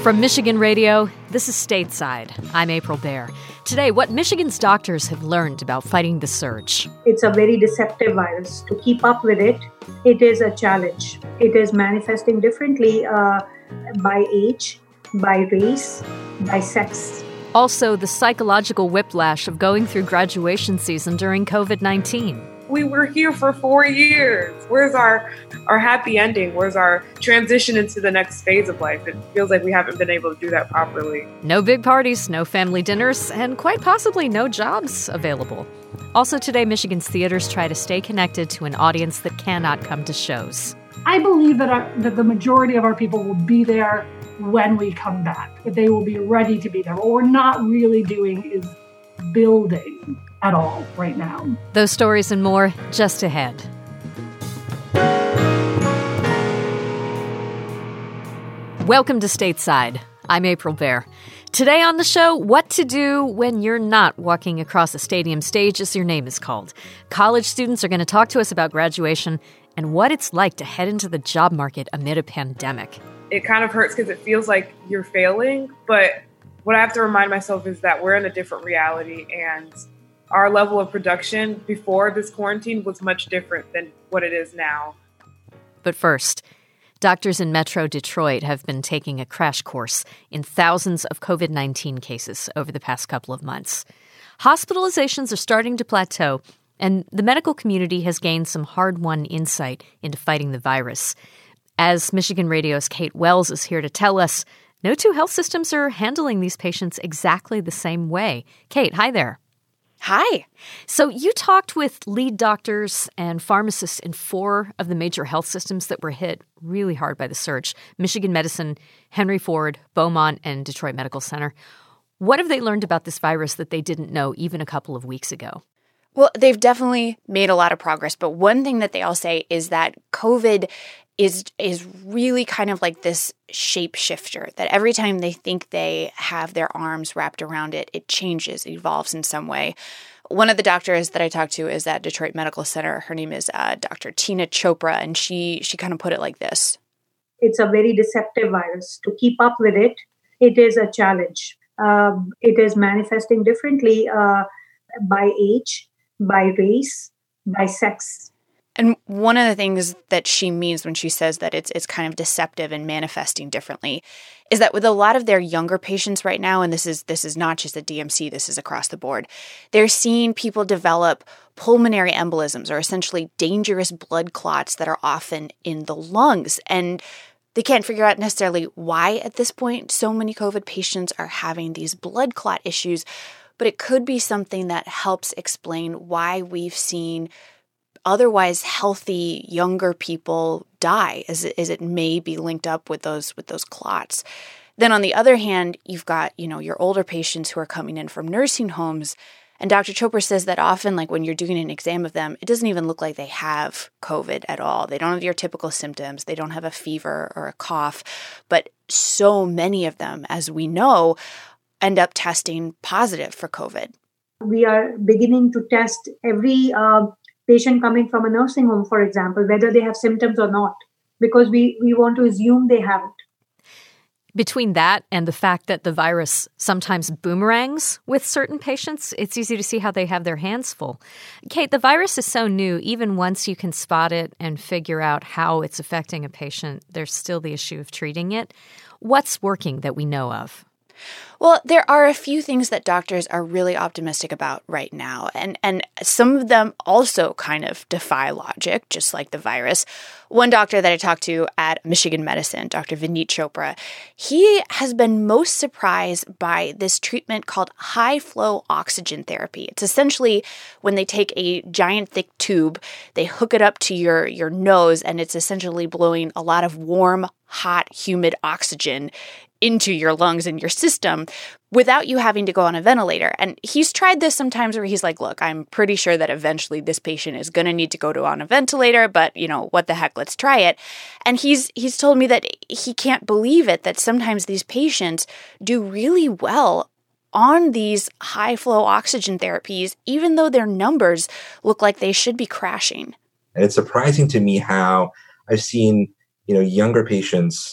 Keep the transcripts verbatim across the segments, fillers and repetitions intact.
From Michigan Radio, this is Stateside. I'm April Baer. Today, what Michigan's doctors have learned about fighting the surge. It's a very deceptive virus. To keep up with it, it is a challenge. It is manifesting differently uh, by age, by race, by sex. Also, the psychological whiplash of going through graduation season during covid nineteen. We were here for four years. Where's our, our happy ending? Where's our transition into the next phase of life? It feels like we haven't been able to do that properly. No big parties, no family dinners, and quite possibly no jobs available. Also today, Michigan's theaters try to stay connected to an audience that cannot come to shows. I believe that, our, that the majority of our people will be there when we come back, that they will be ready to be there. What we're not really doing is building at all right now. Those stories and more just ahead. Welcome to Stateside. I'm April Baer. Today on the show, what to do when you're not walking across a stadium stage as your name is called. College students are going to talk to us about graduation and what it's like to head into the job market amid a pandemic. It kind of hurts because it feels like you're failing, but what I have to remind myself is that we're in a different reality, and our level of production before this quarantine was much different than what it is now. But first, doctors in Metro Detroit have been taking a crash course in thousands of covid nineteen cases over the past couple of months. Hospitalizations are starting to plateau, and the medical community has gained some hard-won insight into fighting the virus. As Michigan Radio's Kate Wells is here to tell us, no two health systems are handling these patients exactly the same way. Kate, hi there. Hi. So you talked with lead doctors and pharmacists in four of the major health systems that were hit really hard by the surge: Michigan Medicine, Henry Ford, Beaumont, and Detroit Medical Center. What have they learned about this virus that they didn't know even a couple of weeks ago? Well, they've definitely made a lot of progress. But one thing that they all say is that COVID is is really kind of like this shapeshifter, that every time they think they have their arms wrapped around it, it changes, it evolves in some way. One of the doctors that I talked to is at Detroit Medical Center. Her name is uh, Doctor Tina Chopra, and she she kind of put it like this. It's a very deceptive virus. To keep up with it, it is a challenge. Um, it is manifesting differently uh, by age, by race, by sex. And one of the things that she means when she says that it's it's kind of deceptive and manifesting differently is that with a lot of their younger patients right now, and this is this is not just at D M C, this is across the board, they're seeing people develop pulmonary embolisms, or essentially dangerous blood clots that are often in the lungs. And they can't figure out necessarily why at this point so many COVID patients are having these blood clot issues, but it could be something that helps explain why we've seen otherwise healthy younger people die, as it, as it may be linked up with those with those clots. Then on the other hand, you've got, you know, your older patients who are coming in from nursing homes. And Doctor Chopra says that often, like when you're doing an exam of them, it doesn't even look like they have COVID at all. They don't have your typical symptoms. They don't have a fever or a cough. But so many of them, as we know, end up testing positive for COVID. We are beginning to test every uh, patient coming from a nursing home, for example, whether they have symptoms or not, because we, we want to assume they haven't. Between that and the fact that the virus sometimes boomerangs with certain patients, it's easy to see how they have their hands full. Kate, the virus is so new, even once you can spot it and figure out how it's affecting a patient, there's still the issue of treating it. What's working that we know of? Well, there are a few things that doctors are really optimistic about right now, and, and some of them also kind of defy logic, just like the virus. One doctor that I talked to at Michigan Medicine, Doctor Vineet Chopra, he has been most surprised by this treatment called high-flow oxygen therapy. It's essentially when they take a giant thick tube, they hook it up to your, your nose, and it's essentially blowing a lot of warm, hot, humid oxygen into your lungs and your system without you having to go on a ventilator. And he's tried this sometimes where he's like, look, I'm pretty sure that eventually this patient is going to need to go to on a ventilator, but you know, what the heck, let's try it. And he's he's told me that he can't believe it, that sometimes these patients do really well on these high flow oxygen therapies, even though their numbers look like they should be crashing. And it's surprising to me how I've seen, you know, younger patients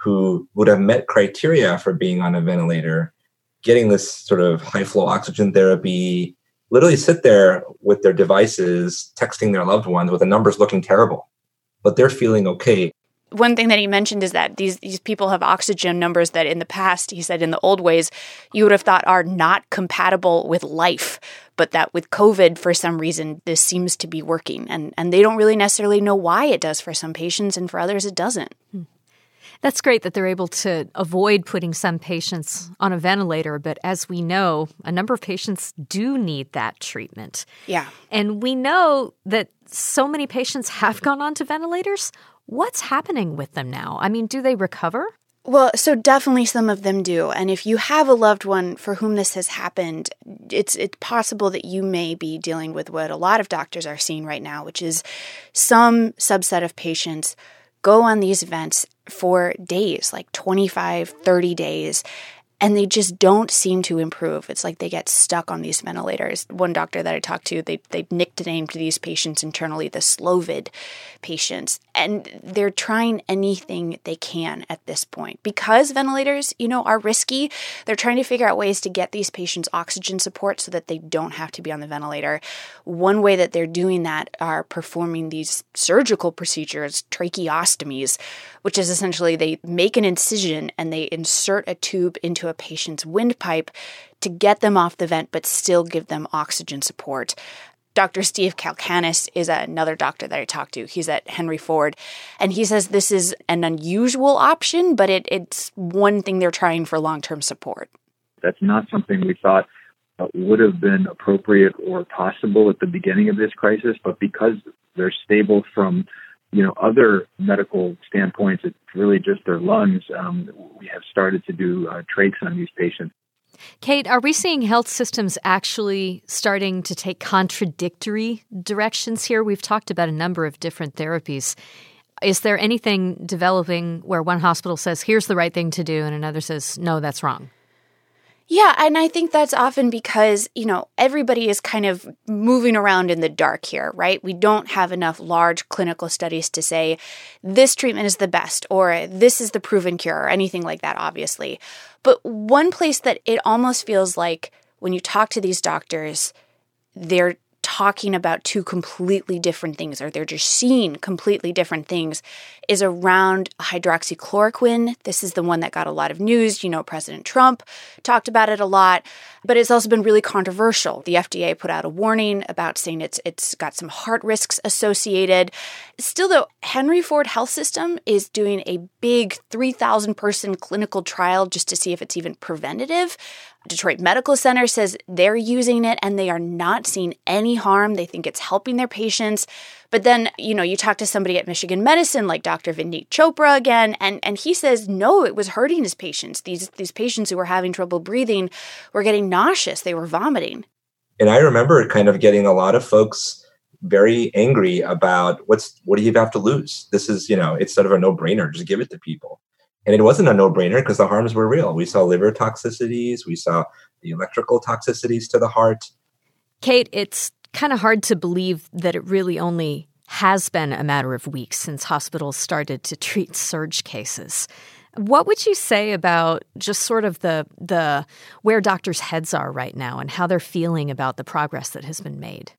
who would have met criteria for being on a ventilator, getting this sort of high flow oxygen therapy, literally sit there with their devices, texting their loved ones with the numbers looking terrible, but they're feeling okay. One thing that he mentioned is that these these people have oxygen numbers that in the past, he said in the old ways, you would have thought are not compatible with life, but that with COVID, for some reason, this seems to be working. And, and they don't really necessarily know why it does for some patients, and for others it doesn't. Hmm. That's great that they're able to avoid putting some patients on a ventilator, but as we know, a number of patients do need that treatment. Yeah. And we know that so many patients have gone on to ventilators. What's happening with them now? I mean, do they recover? Well, so definitely some of them do. And if you have a loved one for whom this has happened, it's it's possible that you may be dealing with what a lot of doctors are seeing right now, which is some subset of patients go on these vents for days, like twenty-five, thirty days, and they just don't seem to improve. It's like they get stuck on these ventilators. One doctor that I talked to, they they nicknamed these patients internally the Slovid patients. And they're trying anything they can at this point. Because ventilators, you know, are risky, they're trying to figure out ways to get these patients oxygen support so that they don't have to be on the ventilator. One way that they're doing that are performing these surgical procedures, tracheostomies, which is essentially they make an incision and they insert a tube into a patient's windpipe to get them off the vent but still give them oxygen support. Doctor Steve Kalkanis is another doctor that I talked to. He's at Henry Ford, and he says this is an unusual option, but it, it's one thing they're trying for long-term support. That's not something we thought uh, would have been appropriate or possible at the beginning of this crisis, but because they're stable from you know, other medical standpoints, it's really just their lungs. Um, we have started to do uh, trachs on these patients. Kate, are we seeing health systems actually starting to take contradictory directions here? We've talked about a number of different therapies. Is there anything developing where one hospital says, here's the right thing to do, and another says, no, that's wrong? Yeah, and I think that's often because, you know, everybody is kind of moving around in the dark here, right? We don't have enough large clinical studies to say this treatment is the best or this is the proven cure or anything like that, obviously. But one place that it almost feels like when you talk to these doctors, they're talking about two completely different things, or they're just seeing completely different things, is around hydroxychloroquine. This is the one that got a lot of news. You know, President Trump talked about it a lot, but it's also been really controversial. The F D A put out a warning about saying it's it's got some heart risks associated. Still, though, Henry Ford Health System is doing a big three thousand person clinical trial just to see if it's even preventative. Detroit Medical Center says they're using it and they are not seeing any harm. They think it's helping their patients. But then, you know, you talk to somebody at Michigan Medicine like Doctor Vindeep Chopra again, and, and he says, no, it was hurting his patients. These, these patients who were having trouble breathing were getting nauseous. They were vomiting. And I remember kind of getting a lot of folks very angry about what's what do you have to lose? This is, you know, it's sort of a no-brainer. Just give it to people. And it wasn't a no-brainer because the harms were real. We saw liver toxicities. We saw the electrical toxicities to the heart. Kate, it's kind of hard to believe that it really only has been a matter of weeks since hospitals started to treat surge cases. What would you say about just sort of the the where doctors' heads are right now and how they're feeling about the progress that has been made?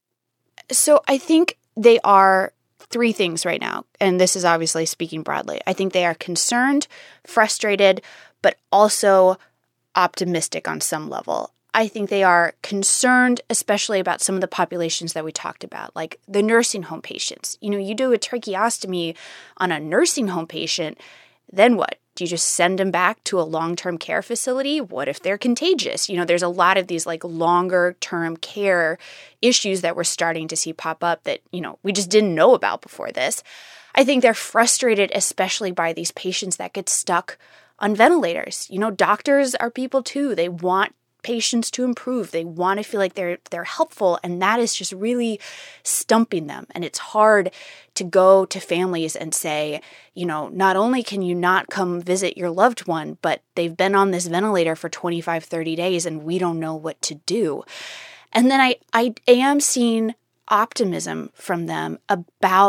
So I think they are three things right now, and this is obviously speaking broadly. I think they are concerned, frustrated, but also optimistic on some level. I think they are concerned, especially about some of the populations that we talked about, like the nursing home patients. You know, you do a tracheostomy on a nursing home patient, then what? Do you just send them back to a long-term care facility? What if they're contagious? You know, there's a lot of these like longer-term care issues that we're starting to see pop up that, you know, we just didn't know about before this. I think they're frustrated, especially by these patients that get stuck on ventilators. You know, doctors are people too. They want patients to improve. They want to feel like they're they're helpful, and that is just really stumping them. And it's hard to go to families and say, you know, not only can you not come visit your loved one, but they've been on this ventilator for twenty-five, thirty days and we don't know what to do. And then I, I am seeing optimism from them about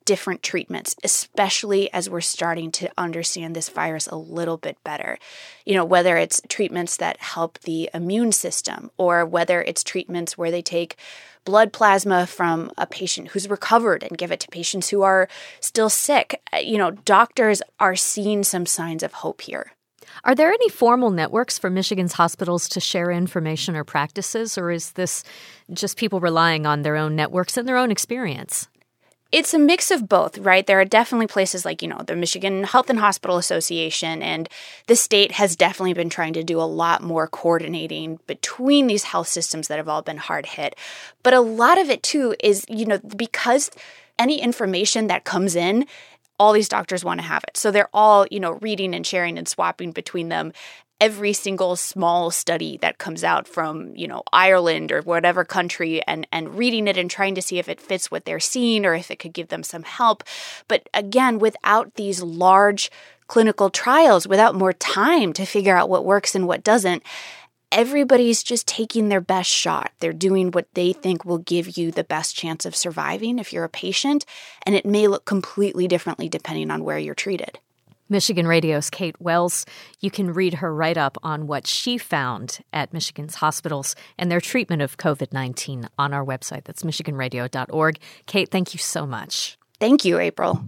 different treatments, especially as we're starting to understand this virus a little bit better. You know, whether it's treatments that help the immune system or whether it's treatments where they take blood plasma from a patient who's recovered and give it to patients who are still sick. You know, doctors are seeing some signs of hope here. Are there any formal networks for Michigan's hospitals to share information or practices, or is this just people relying on their own networks and their own experience? It's a mix of both, right? There are definitely places like, you know, the Michigan Health and Hospital Association, and the state has definitely been trying to do a lot more coordinating between these health systems that have all been hard hit. But a lot of it, too, is, you know, because any information that comes in, all these doctors want to have it. So they're all, you know, reading and sharing and swapping between them every single small study that comes out from, you know, Ireland or whatever country, and, and reading it and trying to see if it fits what they're seeing or if it could give them some help. But again, without these large clinical trials, without more time to figure out what works and what doesn't, everybody's just taking their best shot. They're doing what they think will give you the best chance of surviving if you're a patient, and it may look completely differently depending on where you're treated. Michigan Radio's Kate Wells. You can read her write-up on what she found at Michigan's hospitals and their treatment of covid nineteen on our website. That's michigan radio dot org. Kate, thank you so much. Thank you, April.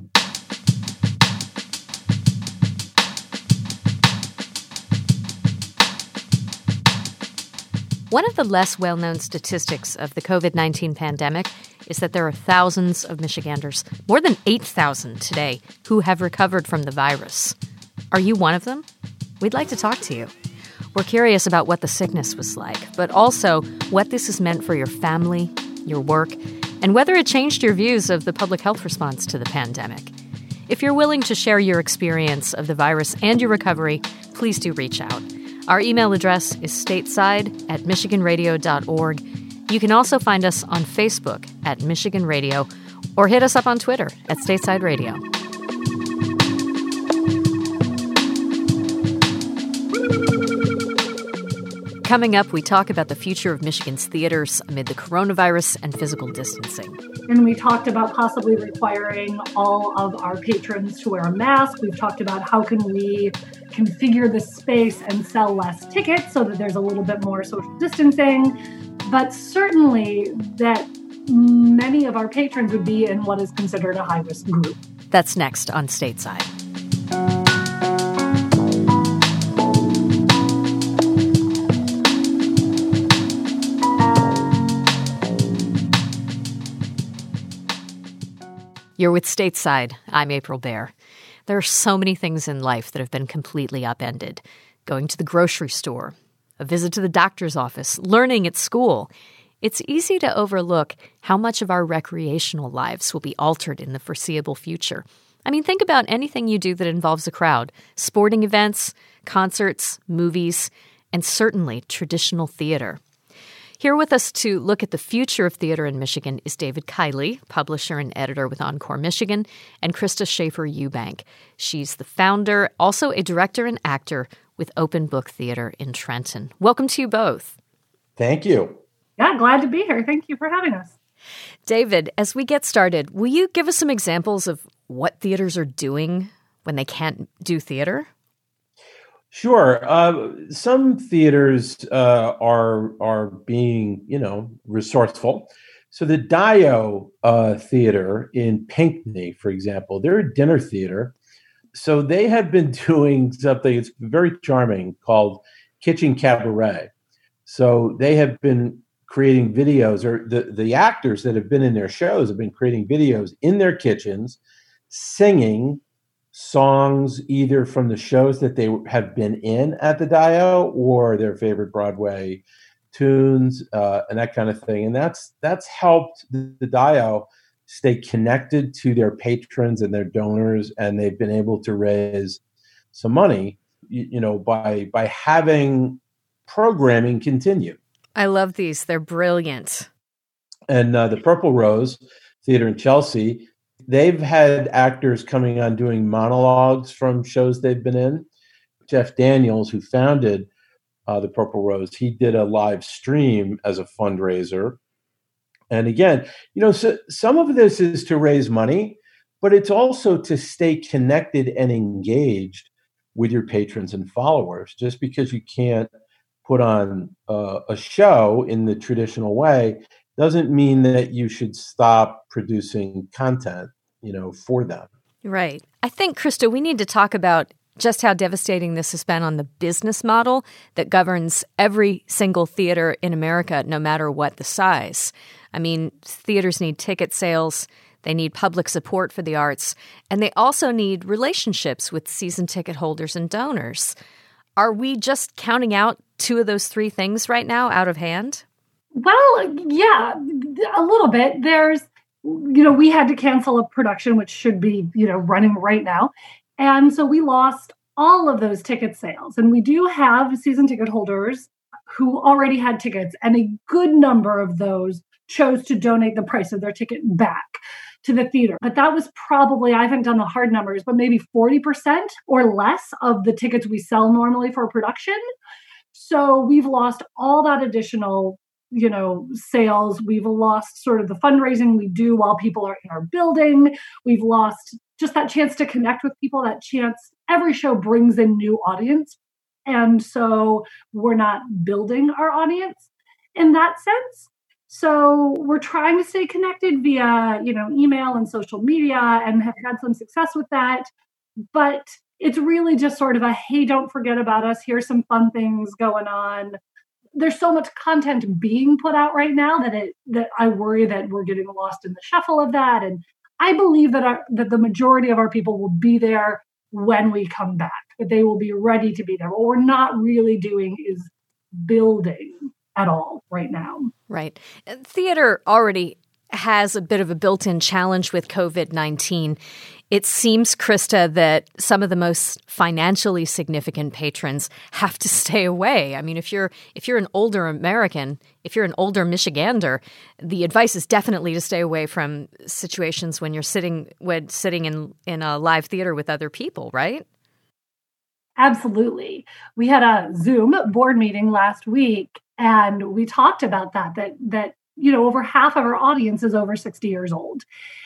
One of the less well-known statistics of the covid nineteen pandemic is that there are thousands of Michiganders, more than eight thousand today, who have recovered from the virus. Are you one of them? We'd like to talk to you. We're curious about what the sickness was like, but also what this has meant for your family, your work, and whether it changed your views of the public health response to the pandemic. If you're willing to share your experience of the virus and your recovery, please do reach out. Our email address is stateside at michigan radio dot org. You can also find us on Facebook at Michigan Radio or hit us up on Twitter at Stateside Radio. Coming up, we talk about the future of Michigan's theaters amid the coronavirus and physical distancing. And we talked about possibly requiring all of our patrons to wear a mask. We've talked about how can we configure the space and sell less tickets so that there's a little bit more social distancing. But certainly that many of our patrons would be in what is considered a high-risk group. That's next on Stateside. You're with Stateside. I'm April Baer. There are so many things in life that have been completely upended. Going to the grocery store, a visit to the doctor's office, learning at school. It's easy to overlook how much of our recreational lives will be altered in the foreseeable future. I mean, think about anything you do that involves a crowd. Sporting events, concerts, movies, and certainly traditional theater. Here with us to look at the future of theater in Michigan is David Kiley, publisher and editor with Encore Michigan, and Krista Schaefer-Eubank. She's the founder, also a director and actor with Open Book Theater in Trenton. Welcome to you both. Thank you. Yeah, glad to be here. Thank you for having us. David, as we get started, will you give us some examples of what theaters are doing when they can't do theater? Sure. Uh, some theaters uh, are are being, you know, resourceful. So the Dio uh, Theater in Pinckney, for example, they're a dinner theater. So they have been doing something that's very charming called Kitchen Cabaret. So they have been creating videos, or the, the actors that have been in their shows have been creating videos in their kitchens, singing songs either from the shows that they have been in at the Dio or their favorite Broadway tunes uh, and that kind of thing. And that's that's helped the, the Dio stay connected to their patrons and their donors, and they've been able to raise some money, you, you know, by by having programming continue. I love these. They're brilliant. And uh, the Purple Rose Theater in Chelsea, they've had actors coming on doing monologues from shows they've been in. Jeff Daniels, who founded uh, the Purple Rose, he did a live stream as a fundraiser And again, you know, so some of this is to raise money, but it's also to stay connected and engaged with your patrons and followers. Just because you can't put on uh, a show in the traditional way doesn't mean that you should stop producing content, you know, for them. Right. I think, Krista, we need to talk about just how devastating this has been on the business model that governs every single theater in America, no matter what the size. I mean, theaters need ticket sales, they need public support for the arts, and they also need relationships with season ticket holders and donors. Are we just counting out two of those three things right now out of hand? Well, yeah, a little bit. There's, you know, we had to cancel a production, which should be, you know, running right now. And so we lost all of those ticket sales. And we do have season ticket holders who already had tickets, and a good number of those chose to donate the price of their ticket back to the theater. But that was probably, I haven't done the hard numbers, but maybe forty percent or less of the tickets we sell normally for a production. So we've lost all that additional, you know, sales. We've lost sort of the fundraising we do while people are in our building. We've lost just that chance to connect with people, that chance. Every show brings in new audience. And so we're not building our audience in that sense. So we're trying to stay connected via, you know, email and social media, and have had some success with that. But it's really just sort of a, hey, don't forget about us. Here's some fun things going on. There's so much content being put out right now that it that I worry that we're getting lost in the shuffle of that. And I believe that our, that the majority of our people will be there when we come back, that they will be ready to be there. What we're not really doing is building at all right now. Right. Theater already has a bit of a built-in challenge with COVID nineteen. It seems, Krista, that some of the most financially significant patrons have to stay away. I mean, if you're if you're an older American, if you're an older Michigander, the advice is definitely to stay away from situations when you're sitting when sitting in, in a live theater with other people, right? Absolutely. We had a Zoom board meeting last week, and we talked about that, that, that, you know, over half of our audience is over sixty years old.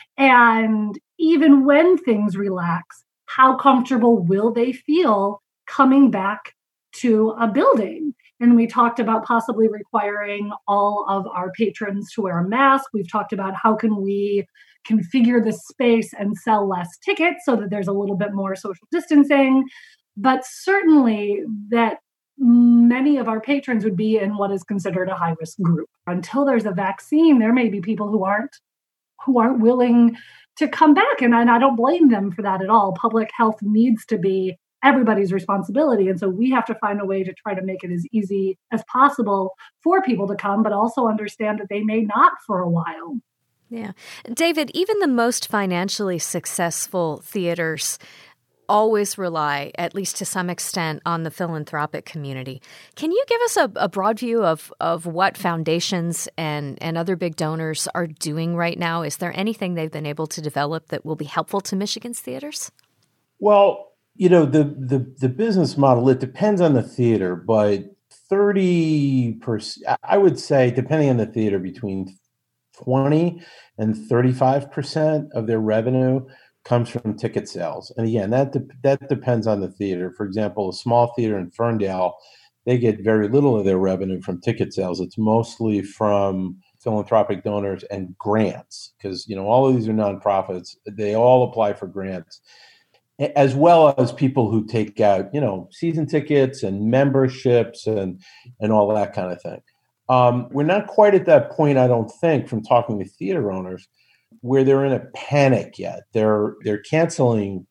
And even when things relax, how comfortable will they feel coming back to a building? And we talked about possibly requiring all of our patrons to wear a mask. We've talked about how can we configure the space and sell less tickets so that there's a little bit more social distancing. But certainly that many of our patrons would be in what is considered a high-risk group. Until there's a vaccine, there may be people who aren't who aren't willing to come back. And, and I don't blame them for that at all. Public health needs to be everybody's responsibility. And so we have to find a way to try to make it as easy as possible for people to come, but also understand that they may not for a while. Yeah. David, even the most financially successful theaters always rely, at least to some extent, on the philanthropic community. Can you give us a, a broad view of, of what foundations and, and other big donors are doing right now? Is there anything they've been able to develop that will be helpful to Michigan's theaters? Well, you know, the the, the business model, it depends on the theater, but thirty percent, I would say, depending on the theater, between twenty and thirty-five percent of their revenue comes from ticket sales. And again, that de- that depends on the theater. For example, a small theater in Ferndale, they get very little of their revenue from ticket sales. It's mostly from philanthropic donors and grants, because, you know, all of these are nonprofits. They all apply for grants, as well as people who take out, you know, season tickets and memberships and and all that kind of thing. Um, we're not quite at that point, I don't think, from talking to theater owners, where they're in a panic yet. They're they're canceling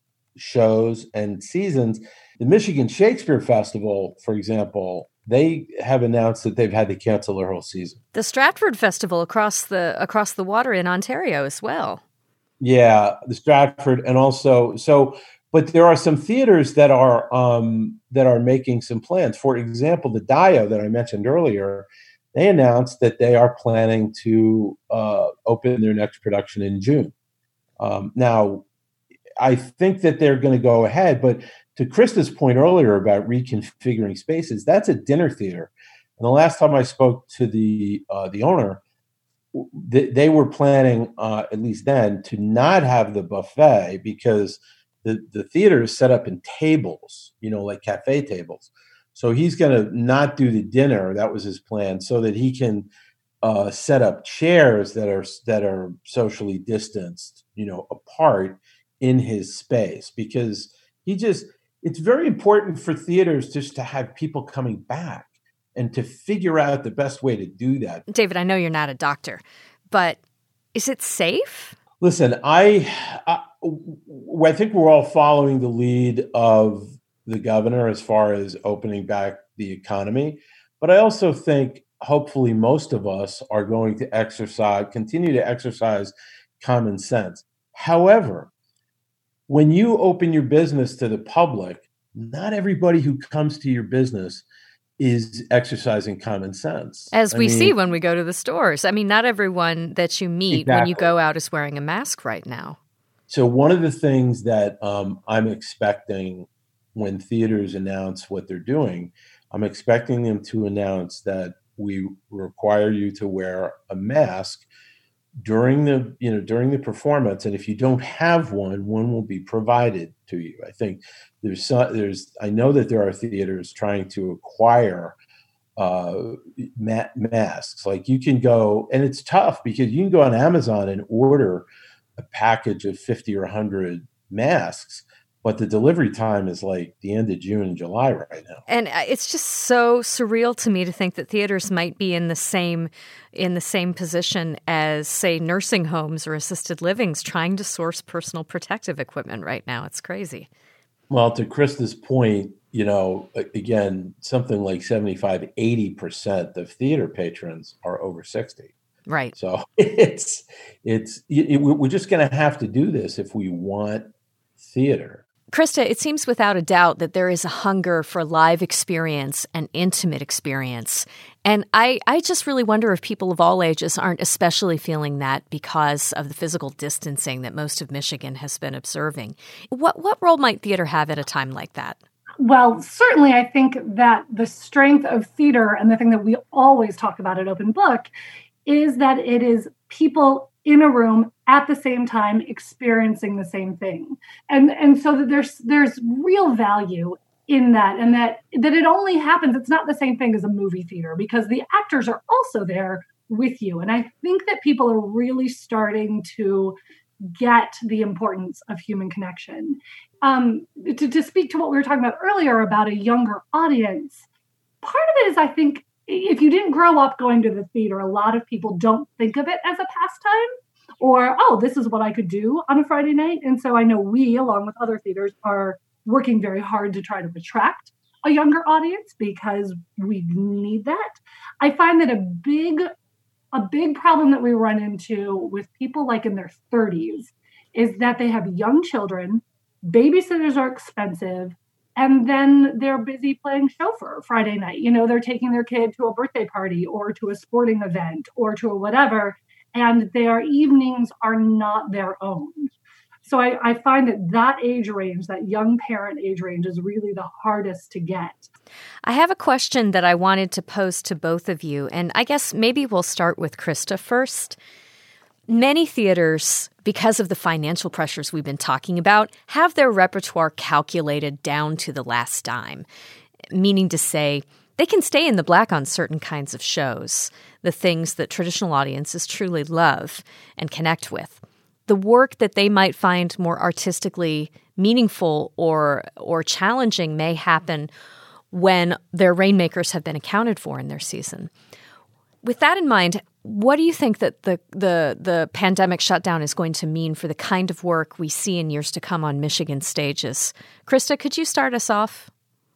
shows and seasons. The Michigan Shakespeare Festival, for example, they have announced that they've had to cancel their whole season. The Stratford Festival across the across the water in Ontario as well. Yeah, the Stratford, and also so. But there are some theaters that are um, that are making some plans. For example, the Dio that I mentioned earlier, they announced that they are planning to uh, open their next production in June. Um, now, I think that they're going to go ahead, but to Krista's point earlier about reconfiguring spaces, that's a dinner theater. And the last time I spoke to the uh, the owner, th- they were planning, uh, at least then, to not have the buffet because the, the theater is set up in tables, you know, like cafe tables. So he's going to not do the dinner. That was his plan, so that he can uh, set up chairs that are that are socially distanced, you know, apart in his space, because he just, it's very important for theaters just to have people coming back and to figure out the best way to do that. David, I know you're not a doctor, but is it safe? Listen, I, I, I think we're all following the lead of the governor as far as opening back the economy. But I also think hopefully most of us are going to exercise, continue to exercise common sense. However, when you open your business to the public, not everybody who comes to your business is exercising common sense. As I we mean, see when we go to the stores. I mean, not everyone that you meet exactly. when you go out is wearing a mask right now. So one of the things that um, I'm expecting when theaters announce what they're doing, I'm expecting them to announce that we require you to wear a mask during the, you know, during the performance, and if you don't have one, one will be provided to you. I think there's some, there's I know that there are theaters trying to acquire uh, ma- masks. Like you can go, and it's tough because you can go on Amazon and order a package of fifty or one hundred masks, but the delivery time is like the end of June and July right now. And it's just so surreal to me to think that theaters might be in the same in the same position as, say, nursing homes or assisted livings trying to source personal protective equipment right now. It's crazy. Well, to Krista's point, you know, again, something like seventy-five, eighty percent of theater patrons are over sixty. Right. So it's, it's, it, we're just going to have to do this if we want theater. Krista, it seems without a doubt that there is a hunger for live experience and intimate experience. And I, I just really wonder if people of all ages aren't especially feeling that because of the physical distancing that most of Michigan has been observing. What what role might theater have at a time like that? Well, certainly I think that the strength of theater, and the thing that we always talk about at Open Book, is that it is people in a room at the same time experiencing the same thing. And and so that there's there's real value in that, and that that it only happens, it's not the same thing as a movie theater because the actors are also there with you. And I think that people are really starting to get the importance of human connection. Um, to, to speak to what we were talking about earlier about a younger audience, part of it is, I think, if you didn't grow up going to the theater, a lot of people don't think of it as a pastime or, oh, this is what I could do on a Friday night. And so I know we, along with other theaters, are working very hard to try to attract a younger audience because we need that. I find that a big, a big problem that we run into with people like in their thirties is that they have young children, babysitters are expensive, and then they're busy playing chauffeur Friday night. You know, they're taking their kid to a birthday party or to a sporting event or to a whatever, and their evenings are not their own. So I, I find that that age range, that young parent age range, is really the hardest to get. I have a question that I wanted to pose to both of you, and I guess maybe we'll start with Krista first. Many theaters, because of the financial pressures we've been talking about, have their repertoire calculated down to the last dime, meaning to say they can stay in the black on certain kinds of shows, the things that traditional audiences truly love and connect with. The work that they might find more artistically meaningful or or challenging may happen when their rainmakers have been accounted for in their season. With that in mind, what do you think that the, the the pandemic shutdown is going to mean for the kind of work we see in years to come on Michigan stages? Krista, could you start us off?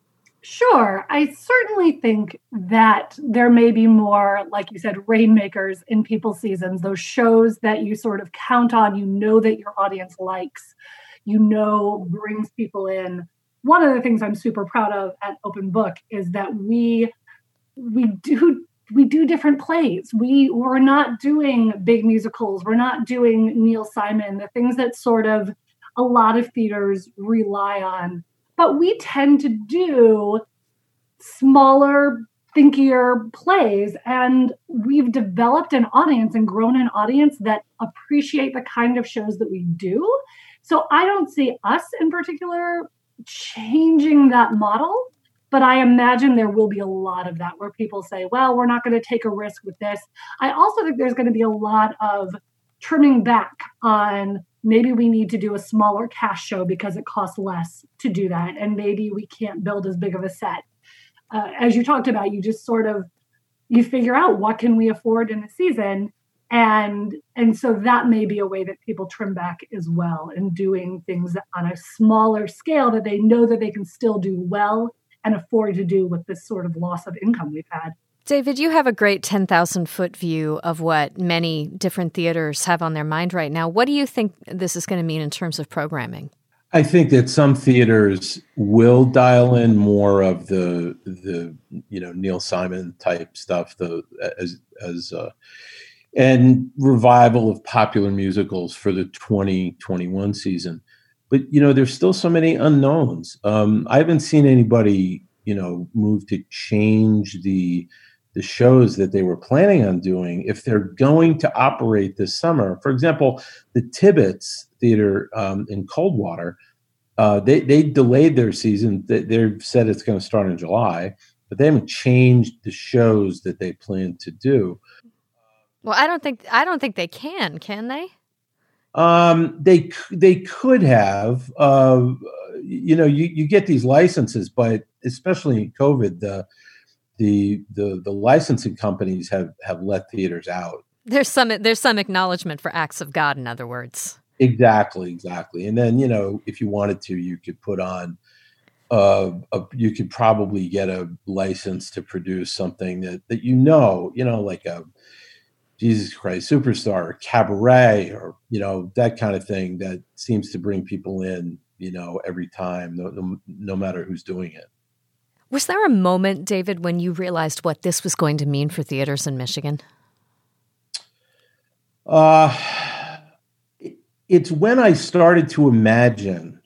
Sure. I certainly think that there may be more, like you said, rainmakers in people's seasons, those shows that you sort of count on, you know that your audience likes, you know brings people in. One of the things I'm super proud of at Open Book is that we we do we do different plays. We, we're not doing big musicals. We're not doing Neil Simon, the things that sort of a lot of theaters rely on. But we tend to do smaller thinkier plays. And we've developed an audience and grown an audience that appreciate the kind of shows that we do. So I don't see us in particular changing that model, but I imagine there will be a lot of that where people say, well, we're not going to take a risk with this. I also think there's going to be a lot of trimming back on maybe we need to do a smaller cast show because it costs less to do that. And maybe we can't build as big of a set. Uh, as you talked about, you just sort of, you figure out what can we afford in a season. And, and so that may be a way that people trim back as well and doing things on a smaller scale that they know that they can still do well and afford to do with this sort of loss of income we've had. David, you have a great ten thousand foot view of what many different theaters have on their mind right now. What do you think this is going to mean in terms of programming? I think that some theaters will dial in more of the the you know Neil Simon type stuff, the as as uh, and revival of popular musicals for the twenty twenty-one season. But you know, there's still so many unknowns. Um, I haven't seen anybody you know move to change the the shows that they were planning on doing if they're going to operate this summer. For example, the Tibbetts Theater um, in Coldwater, uh, they they delayed their season. They, they've said it's going to start in July, but they haven't changed the shows that they plan to do. Well, I don't think I don't think they can. Can they? Um, they they could have. Uh, you know, you, you get these licenses, but especially in COVID, the the the the licensing companies have have let theaters out. There's some there's some acknowledgement for acts of God, in other words. Exactly, exactly. And then, you know, if you wanted to, you could put on uh a, you could probably get a license to produce something that that you know, you know, like a Jesus Christ Superstar or Cabaret or, you know, that kind of thing that seems to bring people in, you know, every time, no, no, no matter who's doing it. Was there a moment, David, when you realized what this was going to mean for theaters in Michigan? Uh, it's when I started to imagine.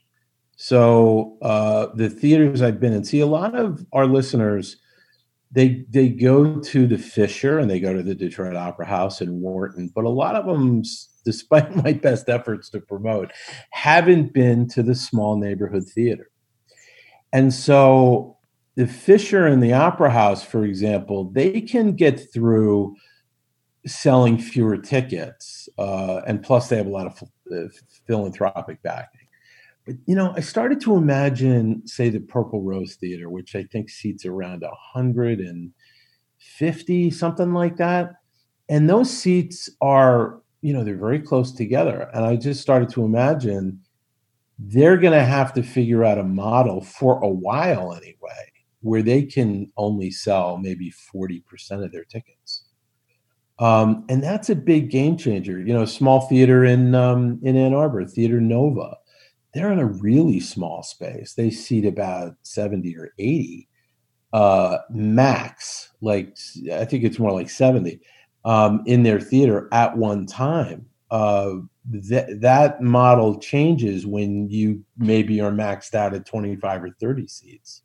So uh, the theaters I've been in, see, a lot of our listeners, they they go to the Fisher and they go to the Detroit Opera House in Wharton, but a lot of them, despite my best efforts to promote, haven't been to the small neighborhood theater. And so the Fisher and the Opera House, for example, they can get through selling fewer tickets, uh, and plus they have a lot of uh, philanthropic backing. But, you know, I started to imagine, say, the Purple Rose Theater, which I think seats around one hundred fifty, something like that. And those seats are, you know, they're very close together. And I just started to imagine they're going to have to figure out a model for a while anyway, where they can only sell maybe forty percent of their tickets. Um, and that's a big game changer. You know, small theater in um, in Ann Arbor, Theater Nova, they're in a really small space. They seat about seventy or eighty uh, max. Like, I think it's more like seventy um, in their theater at one time. Uh, that that model changes when you maybe are maxed out at twenty-five or thirty seats.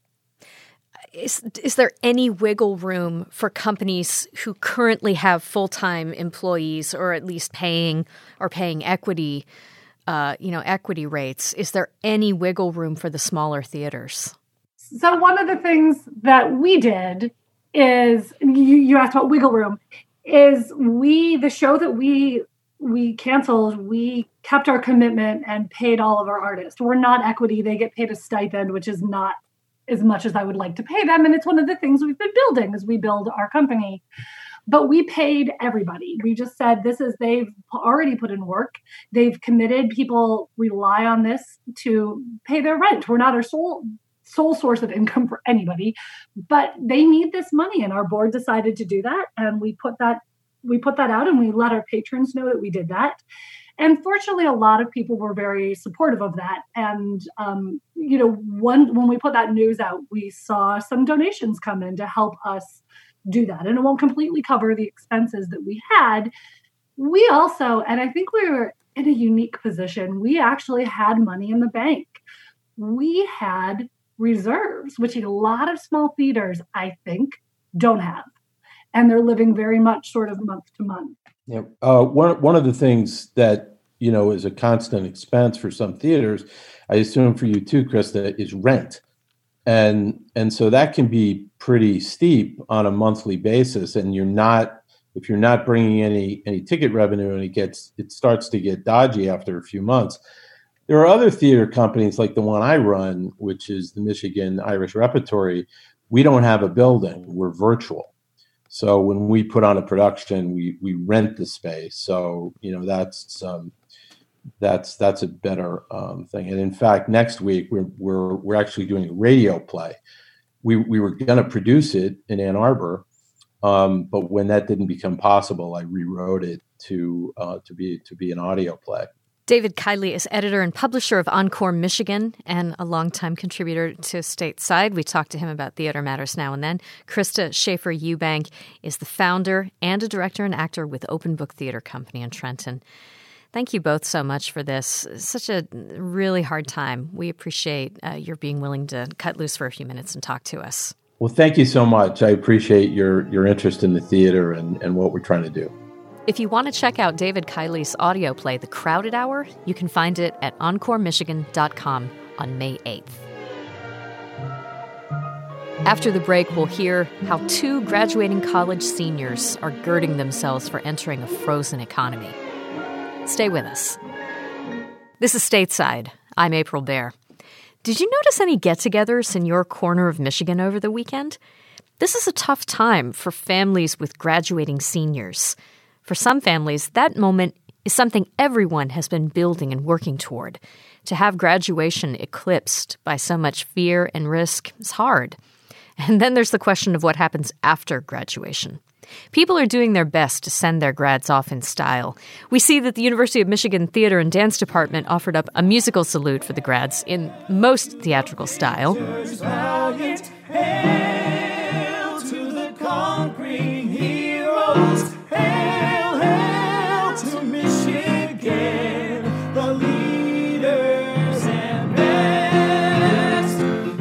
Is, is there any wiggle room for companies who currently have full-time employees or at least paying or paying equity, uh, you know, equity rates? Is there any wiggle room for the smaller theaters? So one of the things that we did is, you, you asked about wiggle room, is we, the show that we we canceled, we kept our commitment and paid all of our artists. We're not equity. They get paid a stipend, which is not as much as I would like to pay them. And it's one of the things we've been building as we build our company. But we paid everybody. We just said, this is, they've already put in work. They've committed. People rely on this to pay their rent. We're not our sole sole source of income for anybody, but they need this money. And our board decided to do that. And we put that, we put that out and we let our patrons know that we did that. And fortunately, a lot of people were very supportive of that. And, um, you know, one, when we put that news out, we saw some donations come in to help us do that. And it won't completely cover the expenses that we had. We also, and I think we were in a unique position, we actually had money in the bank. We had reserves, which a lot of small theaters, I think, don't have. And they're living very much sort of month to month. Yeah. Uh, one, one of the things that, you know, is a constant expense for some theaters, I assume for you too, Krista, is rent. And and so that can be pretty steep on a monthly basis. And you're not, if you're not bringing any any ticket revenue, and it gets it starts to get dodgy after a few months. There are other theater companies like the one I run, which is the Michigan Irish Repertory. We don't have a building; we're virtual. So when we put on a production, we we rent the space. So you know that's um, that's that's a better um, thing. And in fact, next week we're we're we're actually doing a radio play. We we were going to produce it in Ann Arbor. Um, but when that didn't become possible, I rewrote it to uh, to be to be an audio play. David Kiley is editor and publisher of Encore Michigan and a longtime contributor to Stateside. We talk to him about theater matters now and then. Krista Schaefer-Eubank is the founder and a director and actor with Open Book Theater Company in Trenton. Thank you both so much for this. Such a really hard time. We appreciate uh, your being willing to cut loose for a few minutes and talk to us. Well, thank you so much. I appreciate your your interest in the theater and, and what we're trying to do. If you want to check out David Kiley's audio play, The Crowded Hour, you can find it at encore michigan dot com on May eighth. After the break, we'll hear how two graduating college seniors are girding themselves for entering a frozen economy. Stay with us. This is Stateside. I'm April Baer. Did you notice any get-togethers in your corner of Michigan over the weekend? This is a tough time for families with graduating seniors. For some families, that moment is something everyone has been building and working toward. To have graduation eclipsed by so much fear and risk is hard. And then there's the question of what happens after graduation. People are doing their best to send their grads off in style. We see that the University of Michigan Theater and Dance Department offered up a musical salute for the grads in most theatrical style. Hail to the conquering heroes. Hail, hail to Michigan, the leaders and best.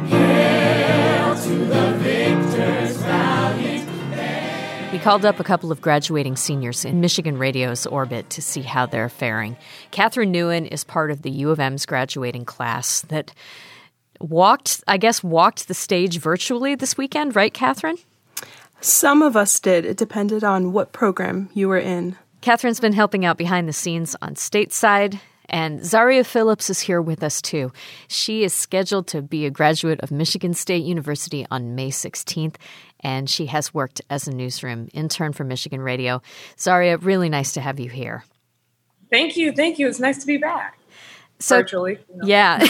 Hail to the victors valiant. We called up a couple of graduating seniors in Michigan Radio's orbit to see how they're faring. Catherine Newen is part of the U of M's graduating class that walked, I guess, walked the stage virtually this weekend, right, Catherine? Some of us did. It depended on what program you were in. Catherine's been helping out behind the scenes on Stateside, and Zaria Phillips is here with us, too. She is scheduled to be a graduate of Michigan State University on May sixteenth, and she has worked as a newsroom intern for Michigan Radio. Zaria, really nice to have you here. Thank you. Thank you. It's nice to be back. So, virtually. You know. Yeah.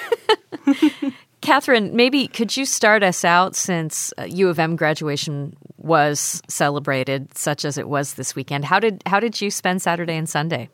Catherine, maybe could you start us out, since U of M graduation was celebrated such as it was this weekend? How did how did you spend Saturday and Sunday?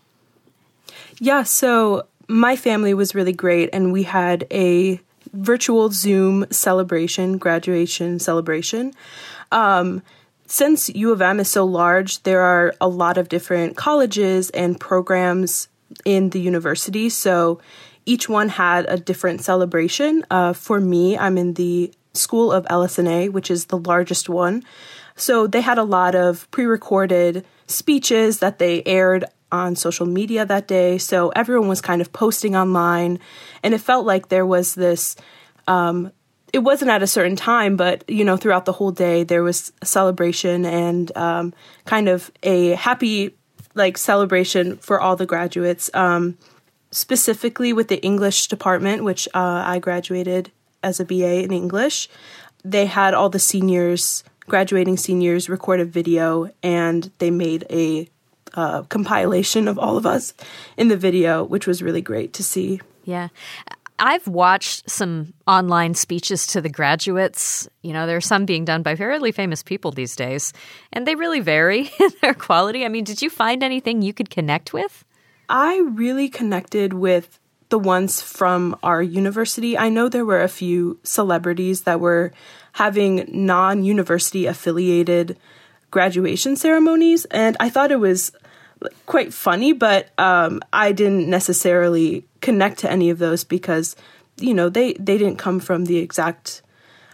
Yeah, so my family was really great, and we had a virtual Zoom celebration, graduation celebration. Um, since U of M is so large, there are a lot of different colleges and programs in the university, so each one had a different celebration. Uh, for me, I'm in the School of L S N A, which is the largest one. So they had a lot of pre-recorded speeches that they aired on social media that day. So everyone was kind of posting online, and it felt like there was this, um, it wasn't at a certain time, but, you know, throughout the whole day, there was a celebration and um, kind of a happy, like, celebration for all the graduates. Um, Specifically with the English department, which uh, I graduated as a B A in English, they had all the seniors, graduating seniors, record a video, and they made a uh, compilation of all of us in the video, which was really great to see. Yeah. I've watched some online speeches to the graduates. You know, there are some being done by fairly famous people these days, and they really vary in their quality. I mean, did you find anything you could connect with? I really connected with the ones from our university. I know there were a few celebrities that were having non-university affiliated graduation ceremonies, and I thought it was quite funny, but um, I didn't necessarily connect to any of those because, you know, they, they didn't come from the exact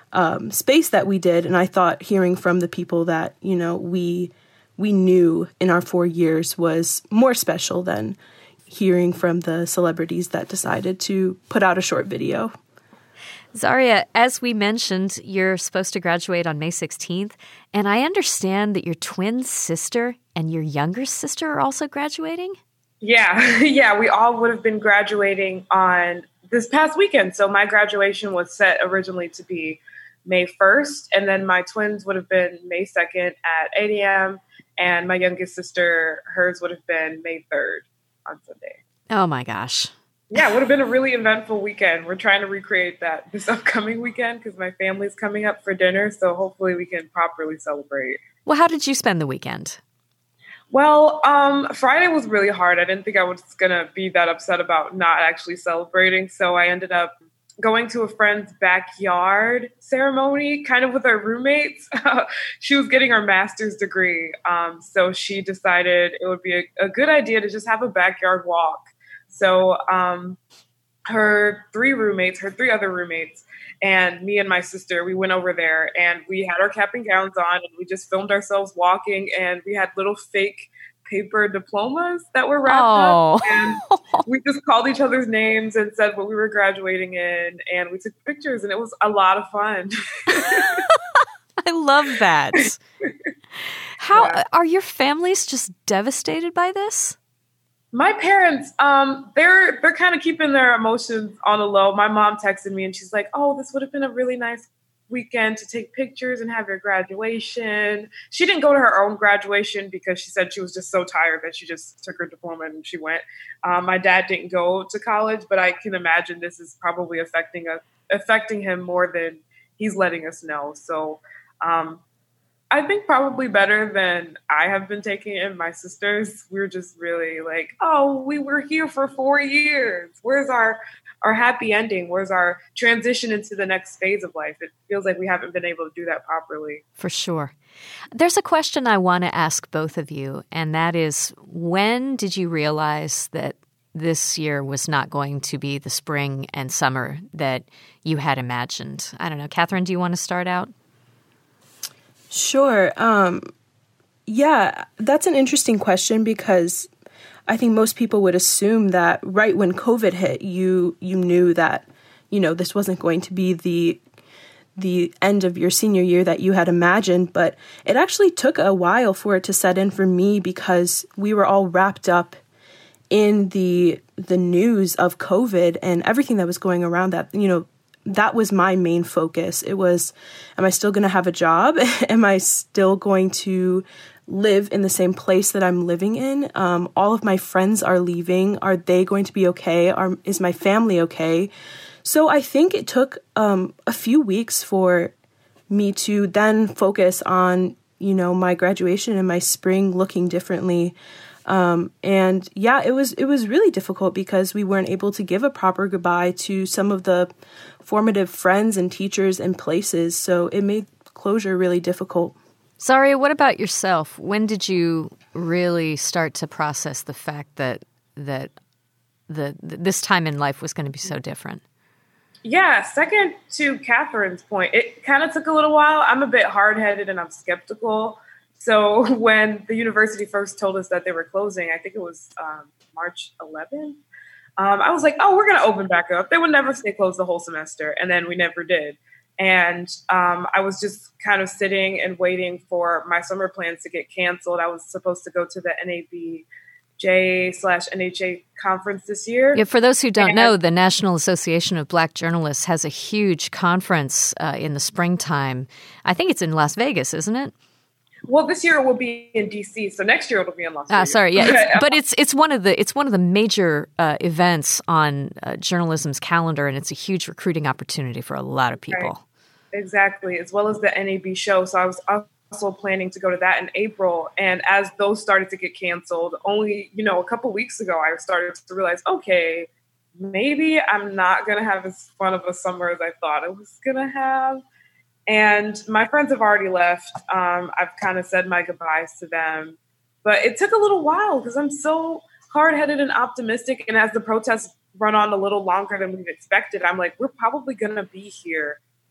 um, space that we did. And I thought hearing from the people that, you know, we we knew in our four years was more special than hearing from the celebrities that decided to put out a short video. Zaria, as we mentioned, you're supposed to graduate on May sixteenth, and I understand that your twin sister and your younger sister are also graduating? Yeah, yeah, we all would have been graduating on this past weekend. So my graduation was set originally to be May first, and then my twins would have been May second at eight a.m., and my youngest sister, hers would have been May third on Sunday. Oh my gosh. Yeah, it would have been a really eventful weekend. We're trying to recreate that this upcoming weekend because my family's coming up for dinner, so hopefully we can properly celebrate. Well, how did you spend the weekend? Well, um, Friday was really hard. I didn't think I was going to be that upset about not actually celebrating, so I ended up going to a friend's backyard ceremony, kind of with our roommates. She was getting her master's degree, um, so she decided it would be a, a good idea to just have a backyard walk. So um, her three roommates, her three other roommates, and me and my sister, we went over there and we had our cap and gowns on and we just filmed ourselves walking, and we had little fake paper diplomas that were wrapped oh. up. And we just called each other's names and said what we were graduating in, and we took pictures, and it was a lot of fun. I love that. How yeah. Are your families just devastated by this? My parents, um, they're they're kind of keeping their emotions on the low. My mom texted me and she's like, "Oh, this would have been a really nice weekend to take pictures and have your graduation." She didn't go to her own graduation because she said she was just so tired that she just took her diploma and she went. Um, my dad didn't go to college, but I can imagine this is probably affecting us, affecting him more than he's letting us know. So um, I think probably better than I have been taking it. And my sisters, we're just really like, oh, we were here for four years. Where's our our happy ending? Where's our transition into the next phase of life? It feels like we haven't been able to do that properly. For sure. There's a question I want to ask both of you, and that is, when did you realize that this year was not going to be the spring and summer that you had imagined? I don't know. Catherine, do you want to start out? Sure. Um, yeah, that's an interesting question because I think most people would assume that right when COVID hit, you you knew that, you know, this wasn't going to be the the end of your senior year that you had imagined. But it actually took a while for it to set in for me because we were all wrapped up in the the news of COVID and everything that was going around that. You know, that was my main focus. It was, am I still going to have a job? Am I still going to live in the same place that I'm living in? Um, all of my friends are leaving. Are they going to be okay? Are, is my family okay? So I think it took um, a few weeks for me to then focus on, you know, my graduation and my spring looking differently. Um, and yeah, it was it was really difficult because we weren't able to give a proper goodbye to some of the formative friends and teachers and places. So it made closure really difficult. Zaria, what about yourself? When did you really start to process the fact that that the this time in life was going to be so different? Yeah, second to Catherine's point, it kind of took a little while. I'm a bit hard-headed and I'm skeptical. So when the university first told us that they were closing, I think it was um, March eleventh, um, I was like, oh, we're going to open back up. They would never stay closed the whole semester. And then we never did. And um, I was just kind of sitting and waiting for my summer plans to get canceled. I was supposed to go to the N A B J slash N H A conference this year. Yeah, for those who don't and, know, the National Association of Black Journalists has a huge conference uh, in the springtime. I think it's in Las Vegas, isn't it? Well, this year it will be in D C, so next year it'll be in Las Vegas. Ah, sorry, yeah, it's, but it's it's one of the it's one of the major uh, events on uh, journalism's calendar, and it's a huge recruiting opportunity for a lot of people. Right. Exactly, as well as the N A B show. So I was also planning to go to that in April, and as those started to get canceled, only you know a couple weeks ago, I started to realize, okay, maybe I'm not gonna have as fun of a summer as I thought I was gonna have. And my friends have already left. Um, I've kind of said my goodbyes to them. But it took a little while because I'm so hard-headed and optimistic. And as the protests run on a little longer than we've expected, I'm like, we're probably going to be here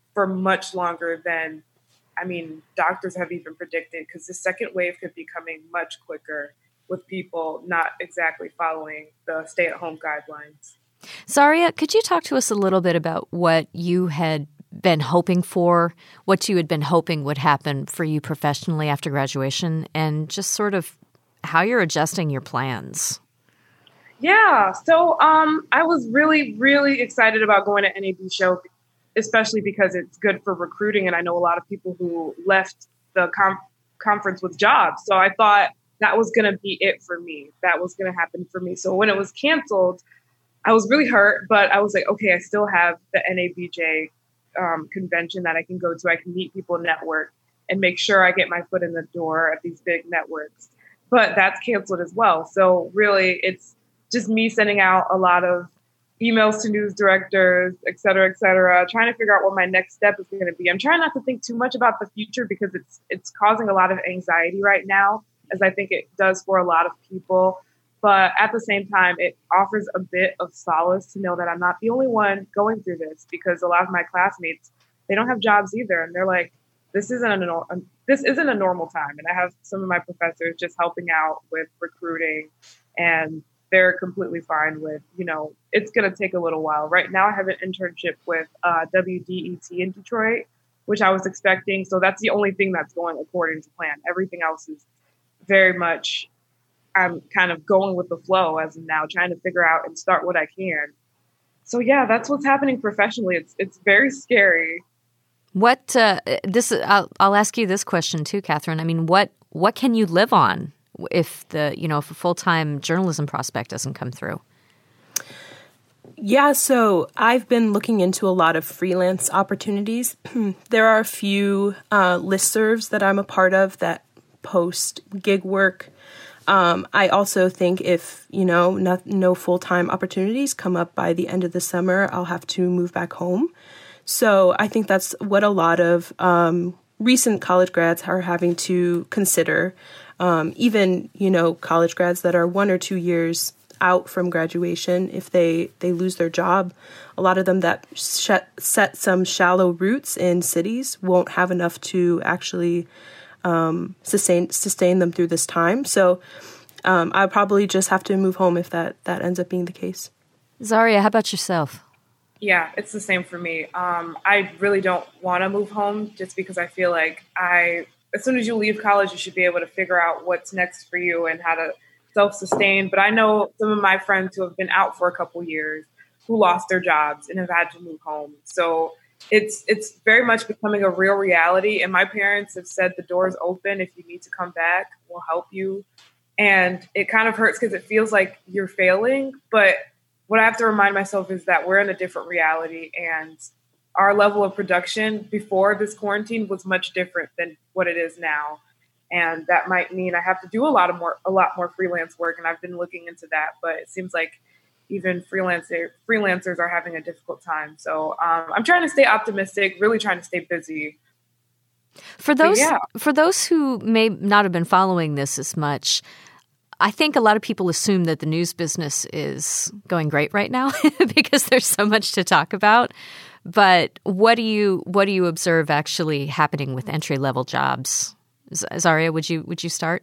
for much longer than, I mean, doctors have even predicted, because the second wave could be coming much quicker with people not exactly following the stay-at-home guidelines. Zaria, could you talk to us a little bit about what you had been hoping for, what you had been hoping would happen for you professionally after graduation, and just sort of how you're adjusting your plans? Yeah, so um, I was really, really excited about going to N A B show, especially because it's good for recruiting. And I know a lot of people who left the com- conference with jobs. So I thought that was going to be it for me. That was going to happen for me. So when it was canceled, I was really hurt, but I was like, okay, I still have the N A B J um, convention that I can go to. I can meet people, network, and make sure I get my foot in the door at these big networks. But that's canceled as well. So really, it's just me sending out a lot of emails to news directors, et cetera, et cetera, trying to figure out what my next step is going to be. I'm trying not to think too much about the future because it's it's causing a lot of anxiety right now, as I think it does for a lot of people. But at the same time, it offers a bit of solace to know that I'm not the only one going through this, because a lot of my classmates, they don't have jobs either. And they're like, this isn't a, this isn't a normal time. And I have some of my professors just helping out with recruiting, and they're completely fine with, you know, it's going to take a little while. Right now, I have an internship with uh, W D E T in Detroit, which I was expecting. So that's the only thing that's going according to plan. Everything else is very much, I'm kind of going with the flow as of now, trying to figure out and start what I can. So yeah, that's what's happening professionally. It's it's very scary. What uh, this? I'll, I'll ask you this question too, Catherine. I mean, what what can you live on if the you know if a full time journalism prospect doesn't come through? Yeah, so I've been looking into a lot of freelance opportunities. There are a few uh, listservs that I'm a part of that post gig work. Um, I also think if, you know, no, no full-time opportunities come up by the end of the summer, I'll have to move back home. So I think that's what a lot of um, recent college grads are having to consider. Um, even, you know, college grads that are one or two years out from graduation, if they, they lose their job, a lot of them that sh- set some shallow roots in cities won't have enough to actually um, sustain sustain them through this time. So um, I'll probably just have to move home if that, that ends up being the case. Zaria, how about yourself? Yeah, it's the same for me. Um, I really don't want to move home just because I feel like I, as soon as you leave college, you should be able to figure out what's next for you and how to self-sustain. But I know some of my friends who have been out for a couple years who lost their jobs and have had to move home. So it's it's very much becoming a real reality. And my parents have said the door's open. If you need to come back, we'll help you. And it kind of hurts because it feels like you're failing. But what I have to remind myself is that we're in a different reality, and our level of production before this quarantine was much different than what it is now. And that might mean I have to do a lot of more, a lot more freelance work. And I've been looking into that, but it seems like even freelancer freelancers are having a difficult time. So um, I'm trying to stay optimistic, really trying to stay busy. For those, yeah. for those who may not have been following this as much, I think a lot of people assume that the news business is going great right now because there's so much to talk about. But what do you what do you observe actually happening with entry level jobs? Zaria, would you would you start?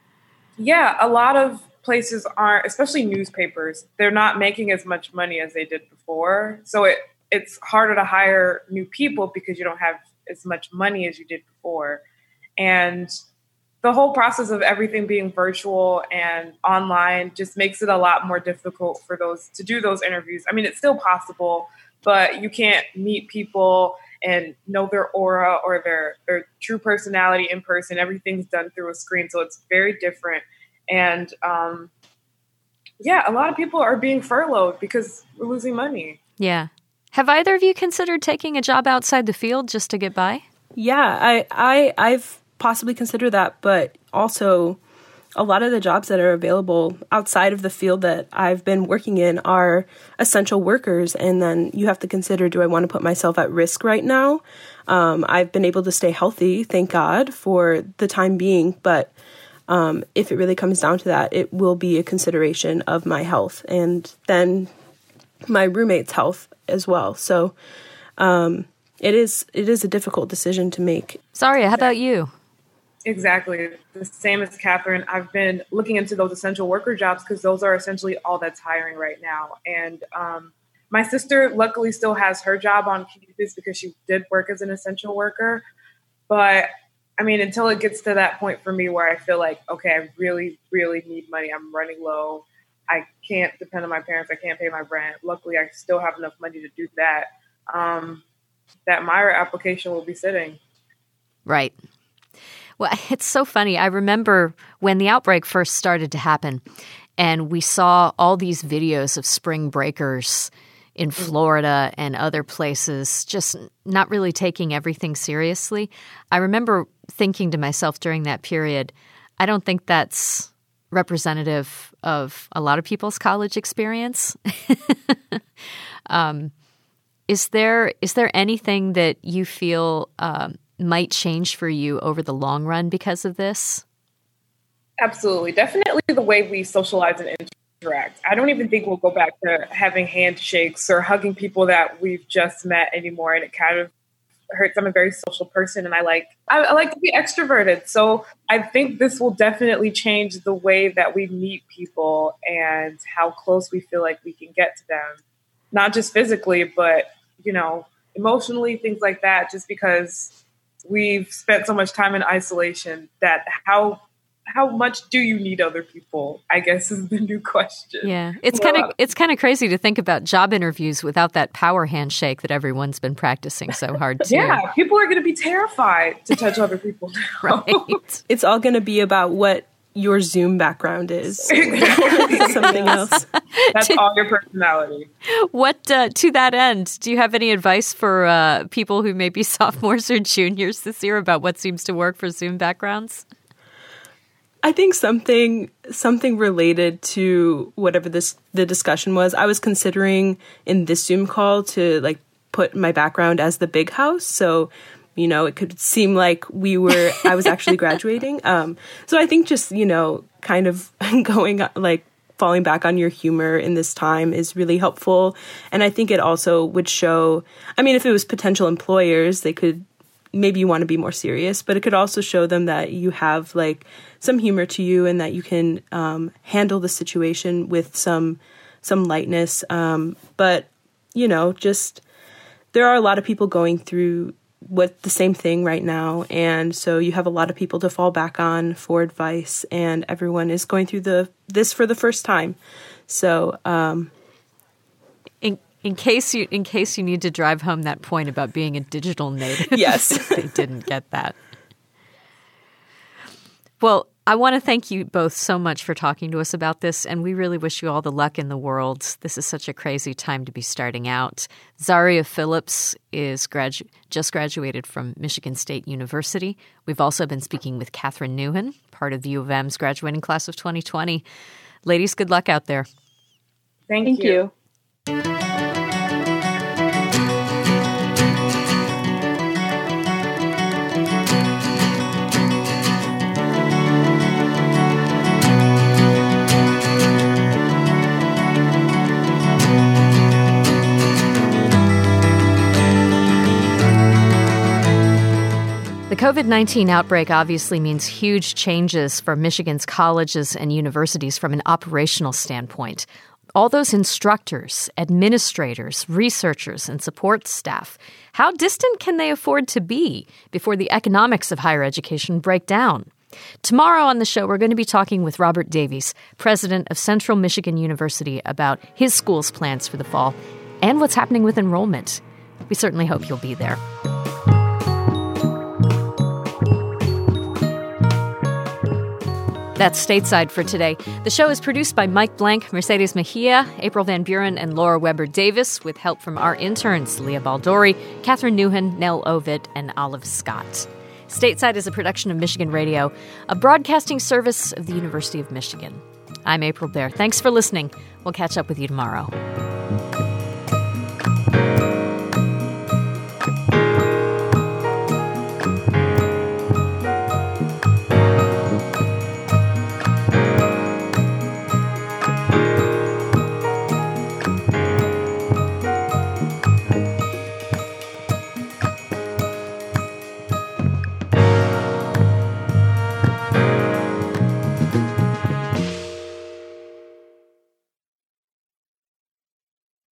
Yeah, a lot of places aren't, especially newspapers, they're not making as much money as they did before. So it it's harder to hire new people because you don't have as much money as you did before. And the whole process of everything being virtual and online just makes it a lot more difficult for those to do those interviews. I mean, it's still possible, but you can't meet people and know their aura or their, their true personality in person. Everything's done through a screen. So it's very different. And um, yeah, a lot of people are being furloughed because we're losing money. Yeah. Have either of you considered taking a job outside the field just to get by? Yeah, I, I, I've possibly considered that, but also a lot of the jobs that are available outside of the field that I've been working in are essential workers. And then you have to consider, do I want to put myself at risk right now? Um, I've been able to stay healthy, thank God, for the time being. But um, if it really comes down to that, it will be a consideration of my health and then my roommate's health as well. So um, it is it is a difficult decision to make. Zaria, how about you? Exactly. The same as Catherine. I've been looking into those essential worker jobs because those are essentially all that's hiring right now. And um, my sister luckily still has her job on campus because she did work as an essential worker. But I mean, until it gets to that point for me where I feel like, okay, I really, really need money. I'm running low. I can't depend on my parents. I can't pay my rent. Luckily, I still have enough money to do that. Um, that Myra application will be sitting. Right. Well, it's so funny. I remember when the outbreak first started to happen and we saw all these videos of spring breakers in Florida and other places just not really taking everything seriously. I remember thinking to myself during that period, I don't think that's representative of a lot of people's college experience. um, is there is there anything that you feel um, might change for you over the long run because of this? Absolutely. Definitely the way we socialize and interact. I don't even think we'll go back to having handshakes or hugging people that we've just met anymore. And it kind of hurts. I'm a very social person and I like, I, I like to be extroverted. So I think this will definitely change the way that we meet people and how close we feel like we can get to them. Not just physically, but, you know, emotionally, things like that, just because we've spent so much time in isolation that how how much do you need other people, I guess, is the new question. Yeah, it's kind of it's kind of crazy to think about job interviews without that power handshake that everyone's been practicing so hard to. Yeah, people are going to be terrified to touch other people now. Right. It's all going to be about what your Zoom background is. Something else. That's all your personality. What uh, to that end, do you have any advice for uh, people who may be sophomores or juniors this year about what seems to work for Zoom backgrounds? I think something something related to whatever this the discussion was. I was considering in this Zoom call to like put my background as the big house, so you know it could seem like we were I was actually graduating. Um, so I think just you know kind of going like falling back on your humor in this time is really helpful, and I think it also would show. I mean, if it was potential employers, they could. Maybe you want to be more serious, but it could also show them that you have like some humor to you and that you can um, handle the situation with some some lightness. Um, but, you know, just there are a lot of people going through what the same thing right now. And so you have a lot of people to fall back on for advice, and everyone is going through the this for the first time. So um in In case you in case you need to drive home that point about being a digital native. Yes. They didn't get that. Well, I want to thank you both so much for talking to us about this, and we really wish you all the luck in the world. This is such a crazy time to be starting out. Zaria Phillips is gradu- just graduated from Michigan State University. We've also been speaking with Catherine Newhan, part of the U of M's graduating class of twenty twenty. Ladies, good luck out there. Thank, Thank you. you. The COVID nineteen outbreak obviously means huge changes for Michigan's colleges and universities from an operational standpoint. All those instructors, administrators, researchers, and support staff, how distant can they afford to be before the economics of higher education break down? Tomorrow on the show, we're going to be talking with Robert Davies, president of Central Michigan University, about his school's plans for the fall and what's happening with enrollment. We certainly hope you'll be there. That's Stateside for today. The show is produced by Mike Blank, Mercedes Mejia, April Van Buren, and Laura Weber Davis, with help from our interns, Leah Baldori, Catherine Newhan, Nell Ovid, and Olive Scott. Stateside is a production of Michigan Radio, a broadcasting service of the University of Michigan. I'm April Baer. Thanks for listening. We'll catch up with you tomorrow.